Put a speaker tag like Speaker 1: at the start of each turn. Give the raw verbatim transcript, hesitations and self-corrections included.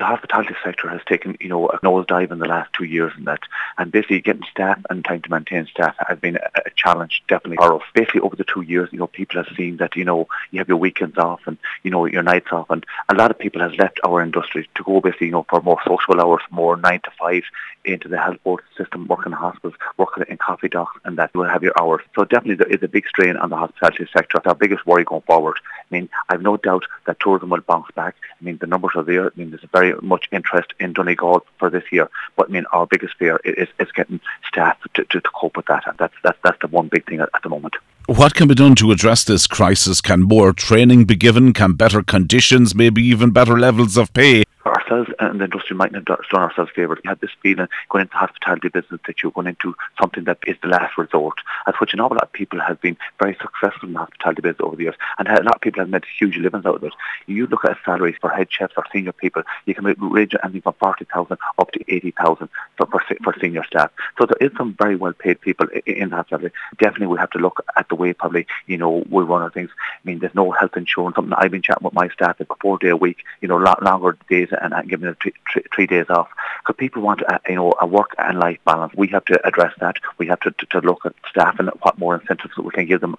Speaker 1: the hospitality sector has taken, you know, a nosedive in the last two years in that. And basically getting staff and trying to maintain staff has been a, a challenge definitely for us. Basically over the two years, you know, people have seen that, you know, you have your weekends off and, you know, your nights off. And a lot of people have left our industry to go basically, you know, for more social hours, more nine to five into the health board system, working in hospitals, working in coffee docks, and that you will have your hours. So definitely there is a big strain on the hospitality sector. It's our biggest worry going forward. I mean, I've no doubt that tourism will bounce back. I mean, the numbers are there. I mean, there's very much interest in Donegal for this year. But I mean, our biggest fear is, is getting staff to, to, to cope with that. And that's, that's, that's the one big thing at, at the moment.
Speaker 2: What can be done to address this crisis? Can more training be given? Can better conditions, maybe even better levels of pay?
Speaker 1: Ourselves and the industry mightn't have done ourselves favours. We had this feeling going into hospitality business that you're going into something that is the last resort, at which an awful lot of people have been very successful in the hospitality business over the years, and a lot of people have made huge livings out of it. You look at salaries for head chefs or senior people, you can range anything from forty thousand up to eighty thousand for, for, for senior staff. So there is some very well paid people in hospitality. Definitely we have to look at the way probably, you know, we run our things. I mean, there's no health insurance, something I've been chatting with my staff at a four day a week, you know, longer days and giving them three, three, three days off. Because people want, a, you know, a work and life balance. We have to address that. We have to, to, to look at staff and what more incentives we can give them